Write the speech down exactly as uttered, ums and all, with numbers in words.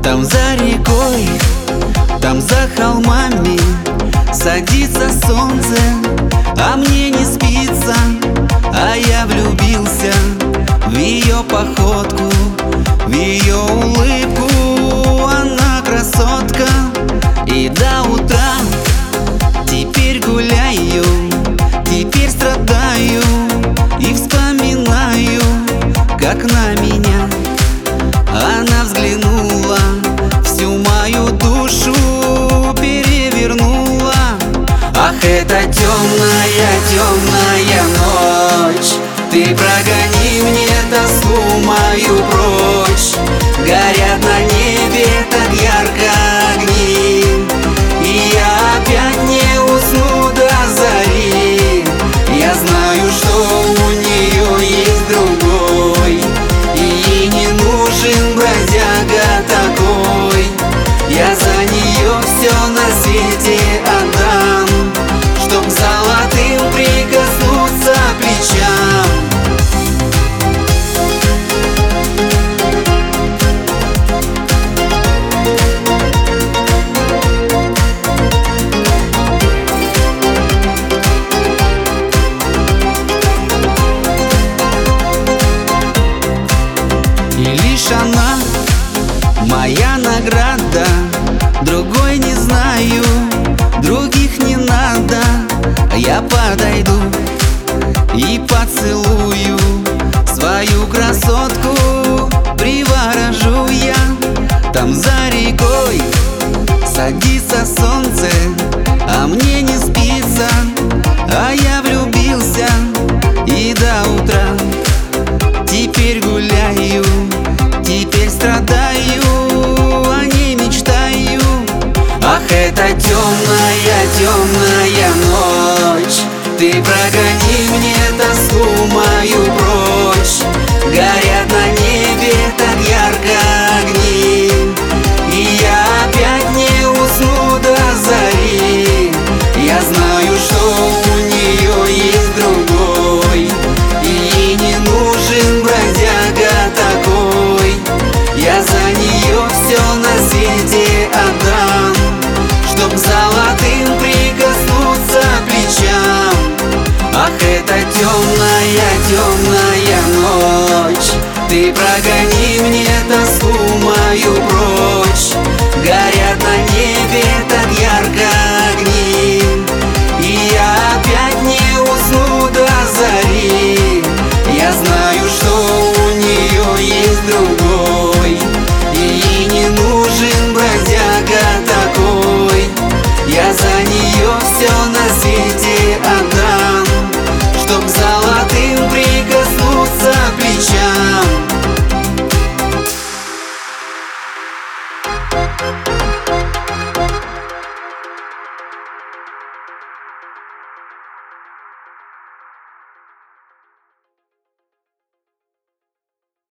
Там за рекой, там за холмами садится солнце, а мне не спится. А я влюбился в ее походку, в ее улыбку. Она красотка. И до утра теперь гуляю, теперь страдаю и вспоминаю, как на меня она взглянула, всю мою душу перевернула. Ах, это темная, темная ночь, ты прогони мне тоску мою прочь. Горят на небе так ярко огни, и я опять не усну до зари. Я знаю, что у нее есть другой, и ей не нужен бродяга такой. Я за нее все на свете отдам, чтоб золотым прикоснуться плечам. И лишь она моя награда, другой не знаю, других не надо. Я подойду и поцелую свою красотку, приворожу я. Там за рекой садится солнце, а мне не спится. А я влюбился и до утра теперь гуляю, теперь страдаю, о ней мечтаю. Ах, это темная, темная ночь, ты прогони мне тоску мою прочь. Горят на небе так ярко огни, и я опять не усну до зари. Я знаю, что у нее есть другой, и ей не нужен бродяга такой. Я за нее все на свете отдам, чтоб золотым прикоснуться плечам. Ах, это темная, темная ночь, ты прогони мне тоску мою.